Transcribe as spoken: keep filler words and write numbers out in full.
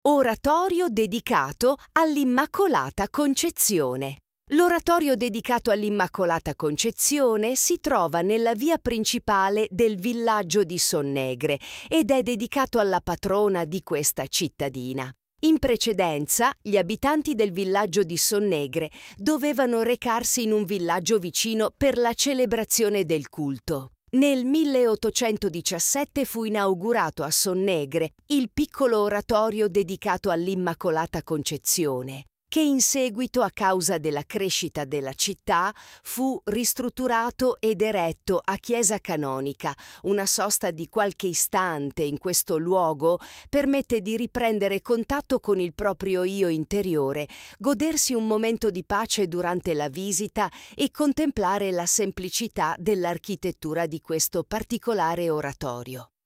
Oratorio dedicato all'Immacolata Concezione. L'oratorio dedicato all'Immacolata Concezione si trova nella via principale del villaggio di Sonnegre ed è dedicato alla patrona di questa cittadina. In precedenza, gli abitanti del villaggio di Sonnegre dovevano recarsi in un villaggio vicino per la celebrazione del culto. Nel milleottocentodiciassette fu inaugurato a Sonnegre il piccolo oratorio dedicato all'Immacolata Concezione, che in seguito, a causa della crescita della città, fu ristrutturato ed eretto a chiesa canonica. Una sosta di qualche istante in questo luogo permette di riprendere contatto con il proprio io interiore, godersi un momento di pace durante la visita e contemplare la semplicità dell'architettura di questo particolare oratorio.